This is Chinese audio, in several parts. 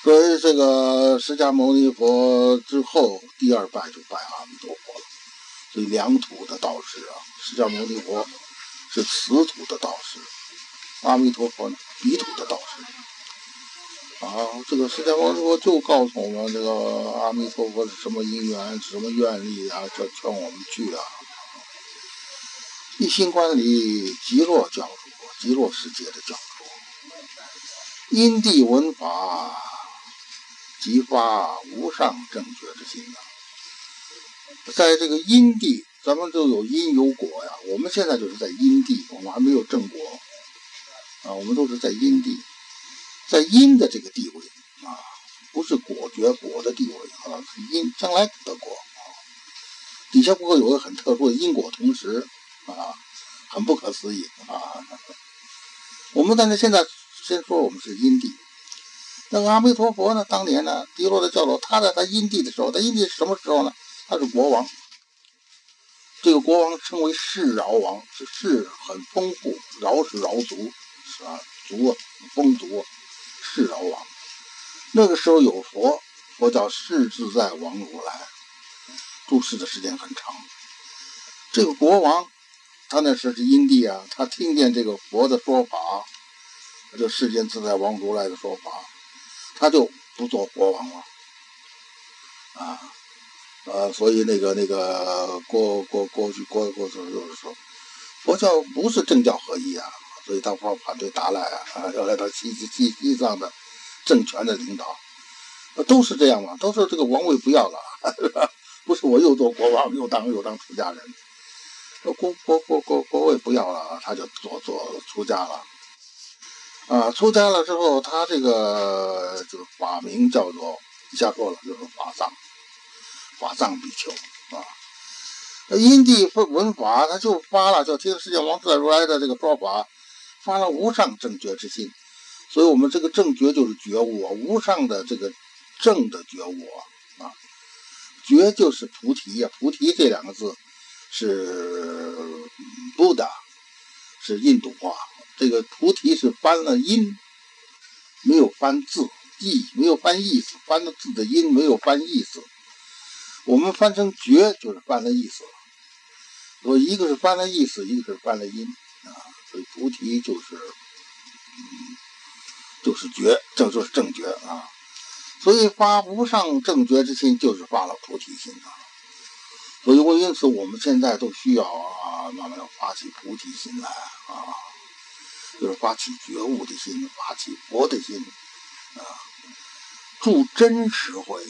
所以这个释迦牟尼佛之后，第二拜就拜阿弥陀佛了。所以两土的道士啊，释迦牟尼佛是此土的道士，阿弥陀佛呢彼土的道士。这个释迦牟尼佛就告诉我们，这个阿弥陀佛是什么因缘、什么愿力啊，这劝我们去啊。一心观里极乐教主，极乐世界的教主，因地闻法，即发无上正觉之心啊。在这个因地，咱们就有因有果呀。我们现在就是在因地，我们还没有正果啊，我们都是在因地。在因的这个地位啊，不是果觉果的地位啊，是因将来得果啊。底下不会有个很特殊的因果同时啊，很不可思议啊。我们但是现在先说我们是因地。那个阿弥陀佛呢，当年呢，迪罗的教主，他在他因地的时候，他因地是什么时候呢？他是国王。这个国王称为世饶王，是世很丰富，饶是饶族，是啊，族啊，丰族啊。世饶王，那个时候有佛，佛叫世自在王如来，住世的时间很长。这个国王，他那时是因地啊，他听见这个佛的说法，这世间自在王如来的说法，他就不做国王了所以那个过去就是说，佛教不是正教合一啊。所以他反对达赖要来到西藏的政权的领导，都是这样嘛，都是这个王位不要了，是吧？不是我又做国王又当出家人，国位不要了，他就做出家了出家了之后，他这个就是法名叫做一下说了，就是法藏比丘因地闻法，他就发了，就听世界王自在如来的这个说法。发了无上正觉之心，所以我们这个正觉就是觉悟无上的这个正的觉悟觉就是菩提菩提这两个字是Buddha，是印度话，这个菩提是翻了音，没有翻字意，没有翻意思，翻了字的音，没有翻意思。我们翻成觉就是翻了意思了，所以一个是翻了意思，一个是翻了音所以菩提就是觉，这就是正觉所以发无上正觉之心，就是发了菩提心所以因此我们现在都需要慢慢要发起菩提心来就是发起觉悟的心，发起佛的心住真实慧。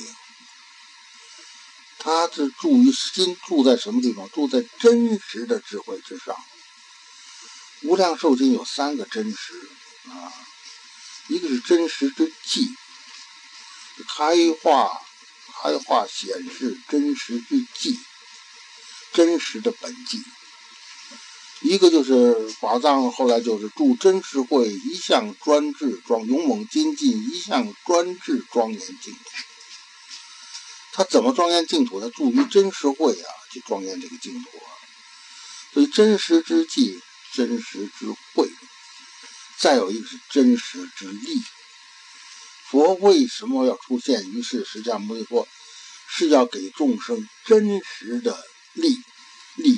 他是住于心，住在什么地方？住在真实的智慧之上。无量寿经有三个真实一个是真实之际，开化显示真实之际，真实的本际。一个就是法藏，后来就是住真实慧，一向专制勇猛精进，一向专制庄严净土。他怎么庄严净土？他住于真实慧去庄严这个净土所以真实之际，真实之慧，再有一个是真实之力。佛为什么要出现于世？释迦牟尼佛是要给众生真实的利益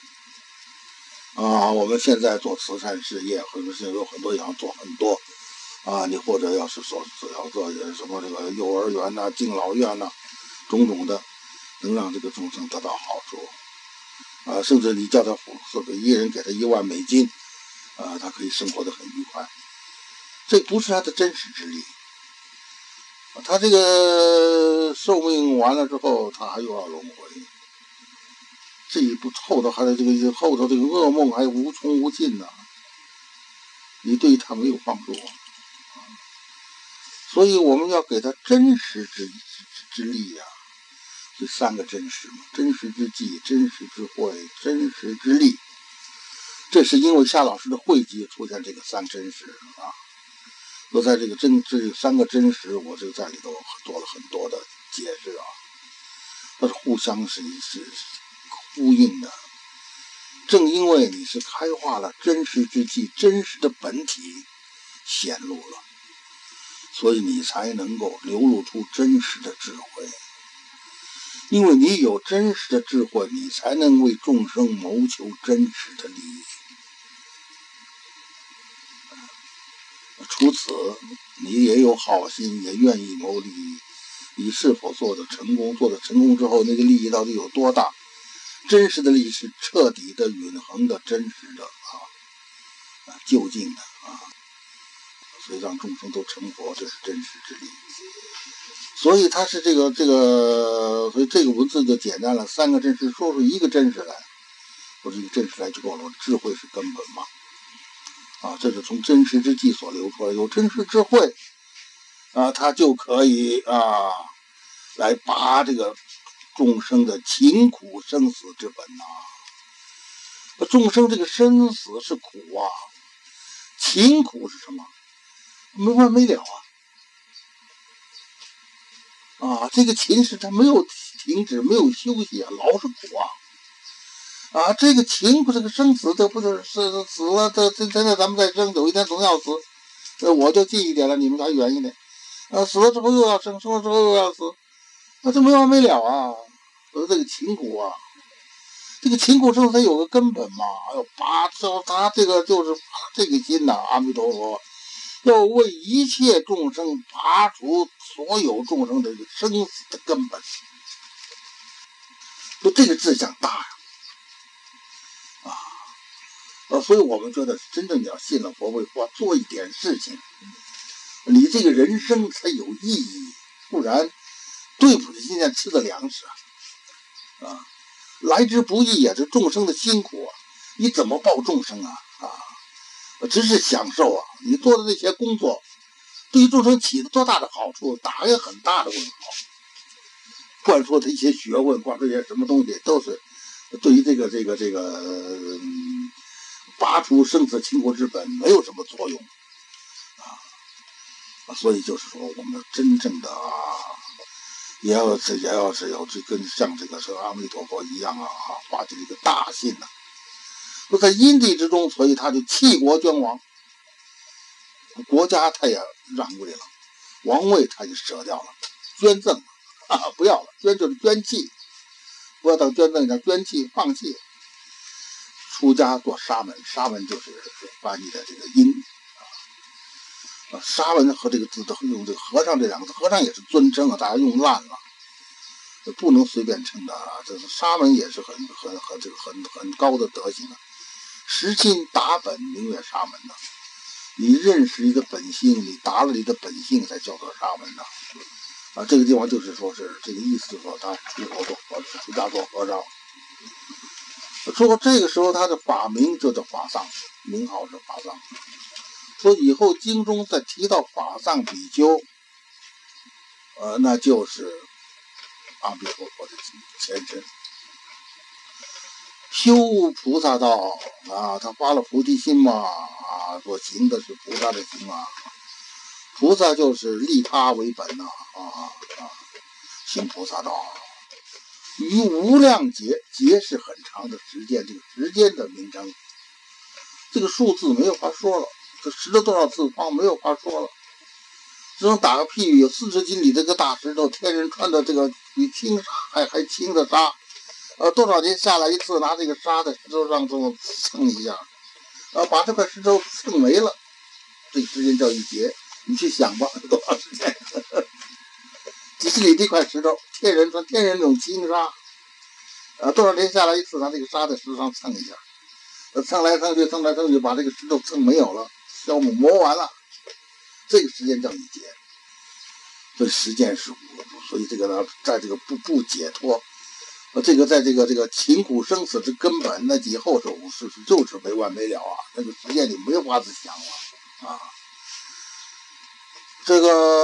我们现在做慈善事业，现在有很多想做很多你或者要做什么这个幼儿园敬老院种种的，能让这个众生得到好处甚至你叫他一人给他1万美金他可以生活得很愉快。这不是他的真实之力他这个寿命完了之后，他还又要轮回。这一步后头还有后头这个噩梦还无穷无尽你对他没有帮助所以我们要给他真实之力这三个真实嘛，真实之际，真实之慧，真实之力。这是因为夏老师的汇集出现这个三真实都在这三个真实，我就在里头做了很多的解释它是互相是呼应的。正因为你是开化了真实之际，真实的本体显露了， 所以你才能够流露出真实的智慧。因为你有真实的智慧，你才能为众生谋求真实的利益。除此，你也有好心，也愿意谋利益。你是否做得成功？做得成功之后，那个利益到底有多大？真实的利益是彻底的、永恒的、真实的究竟的所以让众生都成佛，这是真实之利。所以它是所以这个文字就简单了，三个真实，说出一个真实来，说出一个真实来就够了。智慧是根本嘛。这是从真实之际所流出来，有真实智慧他就可以来拔这个众生的勤苦生死之本众生这个生死是苦勤苦是什么？没完没了这个勤是它没有停止，没有休息老是苦这个勤苦，这个生死，这不是死了？现在咱们再生，有一天总要死。我就近一点了，你们还远一点。死了之后又要生，生了之后又要死，这没完没了所以这个勤苦这个勤苦生它有个根本嘛，要拔他这个就是拔这个心阿弥陀佛要为一切众生拔除所有众生的生死的根本。就这个志向大所以我们觉得真正你要信了佛为佛，做一点事情，你这个人生才有意义，不然对不起现在吃的粮食来之不易这众生的辛苦你怎么报众生只是享受你做的这些工作对于众生起了多大的好处，打一个很大的问号。灌输的一些学问，灌输一些什么东西，都是对于这个拔除生死勤苦之本没有什么作用所以就是说，我们真正的也要跟像这个阿弥陀佛一样发起这个大信就在因地之中，所以他就弃国捐王，国家他也让位了，王位他就舍掉了，捐赠不要了，捐就是捐弃，不要当捐赠叫捐弃，放弃。出家做沙门，沙门就是翻译的这个音沙门和这个字都用这个和尚这两个字，和尚也是尊称大家用烂了，不能随便称的这是沙门也是很高的德行实心达本，名曰沙门你认识你的本性，你达了你的本性，才叫做沙门这个地方就是说是这个意思，就是说他出家做和尚。说这个时候他的法名就叫法藏，名号是法藏。说以后经中再提到法藏比丘那就是阿弥陀佛的前身。修菩萨道他发了菩提心嘛所行的是菩萨的心菩萨就是利他为本行菩萨道于无量劫，劫是很长的时间，这个时间的名称，这个数字没有法说了，这石头多少次方没有法说了，只能打个譬喻，有40斤里这个大石头，天人穿的这个比轻沙还轻的沙多少年下来一次，拿这个沙在石头上这么蹭一下把这块石头蹭没了，这个时间叫一劫。你去想吧，多长时间几十里这块石头，天人这种轻沙多少年下来一次，拿这个沙在石头上蹭一下蹭来蹭去把这个石头蹭没有了，消磨完了，这个时间叫一劫。所以时间是无，所以这个呢，在这个不解脱这个在这个勤苦生死之根本，那以后就是没完没了那个时间你没有法子想了这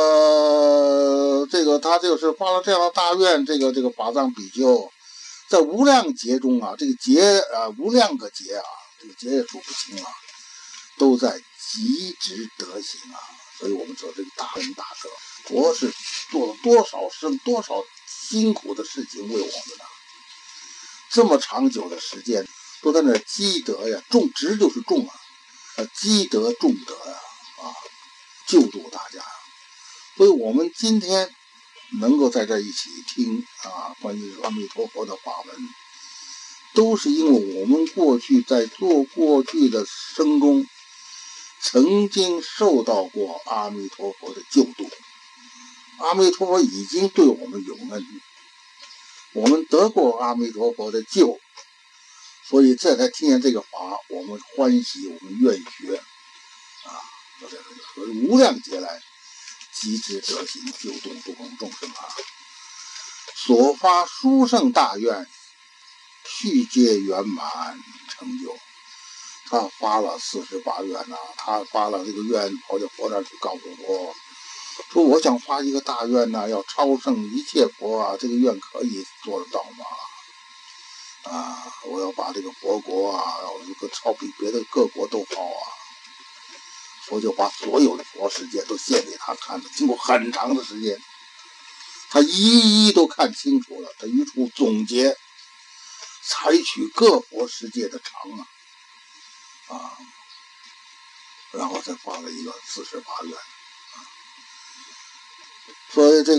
个他就是发了这样的大愿，这个法藏比丘在无量劫中这个劫无量个劫这个劫也数不清都在极值德行所以我们说这个大恩大德，佛是做了多少辛苦的事情为我们这么长久的时间都在那积德种植就是种积德种德救度大家所以我们今天能够在这一起听关于阿弥陀佛的法门，都是因为我们过去在做过去的生中，曾经受到过阿弥陀佛的救度。阿弥陀佛已经对我们有恩，我们得过阿弥陀佛的救，所以这才听见这个法，我们欢喜，我们愿意学所以无量劫来积之德行，救度不空众生所发殊胜大愿，续皆圆满成就。他发了48愿他发了这个愿，跑到佛那去告诉佛，说我想发一个大愿要超胜一切佛这个愿可以做得到吗？我要把这个佛国要超比别的各国都好佛就把所有的佛世界都献给他看了，经过很长的时间，他一一都看清楚了，他一处总结，采取各佛世界的长然后再发了一个48愿所以这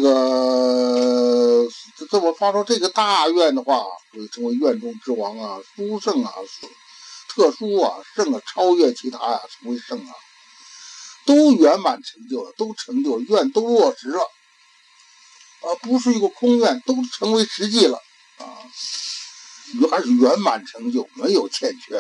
么发出这个大愿的话，会成为愿中之王殊胜特殊胜超越其他成为胜都圆满成就了，都成就了，愿都落实了不是一个空愿，都成为实际了而且圆满成就，没有欠缺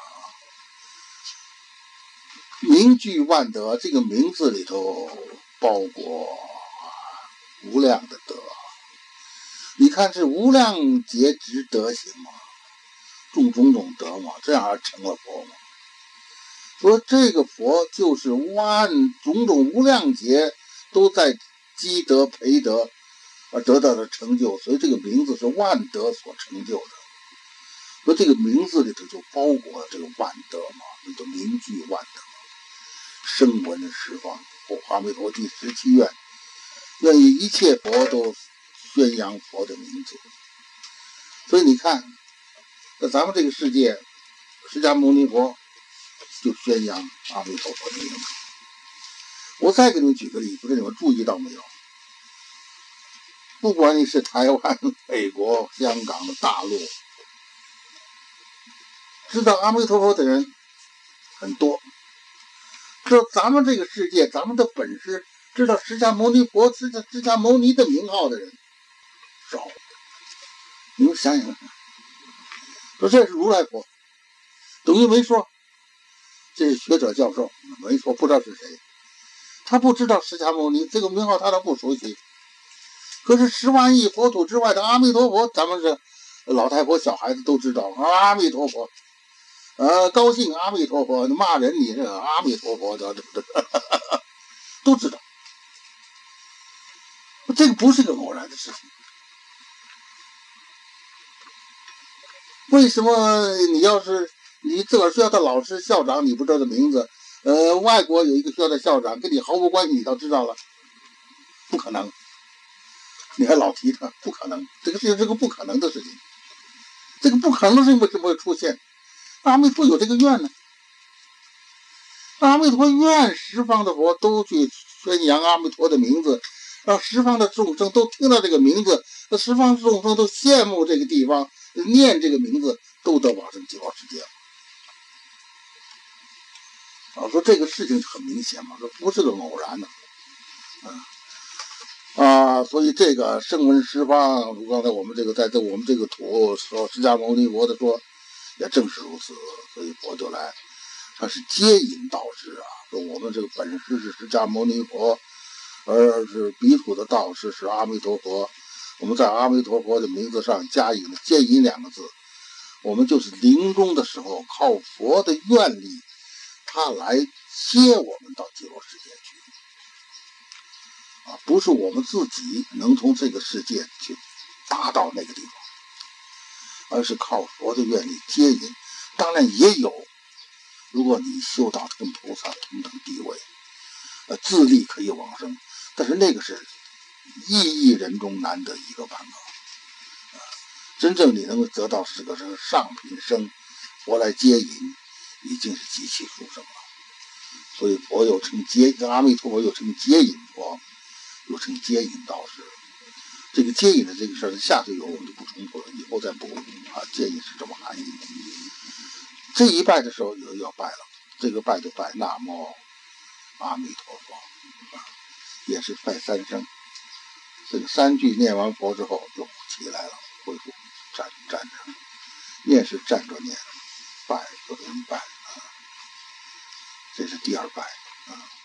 名具万德，这个名字里头包裹无量的德。你看这无量劫之德行种种种德这样而成了佛说这个佛就是种种无量劫都在积德培德而得到的成就，所以这个名字是万德所成就的。说这个名字里头就包裹了这个万德那就名具万德。声闻十方阿弥陀第17愿，愿意一切佛都宣扬佛的名字。所以你看，在咱们这个世界，释迦牟尼佛就宣扬阿弥陀佛的名字。我再给你们举个例子，你们注意到没有？不管你是台湾、美国、香港、大陆，知道阿弥陀佛的人很多。知道咱们这个世界，咱们的本师，知道释迦牟尼佛、释迦牟尼的名号的人少。你们想想看，说这是如来佛，等于没说。这是学者教授，没说，不知道是谁。他不知道释迦牟尼这个名号，他都不熟悉。可是10万亿佛土之外的阿弥陀佛，咱们是老太婆、小孩子都知道阿弥陀佛。高兴阿弥陀佛，骂人你这个阿弥陀佛的，都知道。这个不是个偶然的事情。为什么你要是你自个儿学校的老师、校长你不知道的名字，外国有一个学校的校长跟你毫无关系，你倒知道了？不可能。你还老提他，不可能。这个事情是个不可能的事情。这个不可能的事情为什么会出现？阿弥陀有这个愿呢。阿弥陀愿十方的佛都去宣扬阿弥陀的名字，让十方的众生都听到这个名字，十方众生都羡慕这个地方，念这个名字，都得往生极乐世界。说这个事情很明显嘛，这不是个偶然的。所以这个声闻十方，刚才我们这个在我们这个土说释迦牟尼佛的说，也正是如此。所以佛就来，他是接引导师说我们这个本师是释迦牟尼佛，而是彼土的道师是阿弥陀佛。我们在阿弥陀佛的名字上加引了接引2个字，我们就是临终的时候靠佛的愿力，他来接我们到极乐世界去。不是我们自己能从这个世界去达到那个地方，而是靠佛的愿力接引。当然也有，如果你修到跟菩萨同等地位，自力可以往生，但是那个是亿人中难得一个办法。真正你能够得到是个上品生，佛来接引，已经是极其殊胜了。所以佛又称阿弥陀佛又称接引佛。 又称接引道士。这个接引的这个事儿，下头有我们就不重复了，以后再补啊。接引是这么含义。这一拜的时候要拜了，这个拜就拜南无阿弥陀佛啊，也是拜三声。这个3句念完佛之后，就起来了，恢复站着，念是站着念，拜和人拜啊，这是第二拜啊。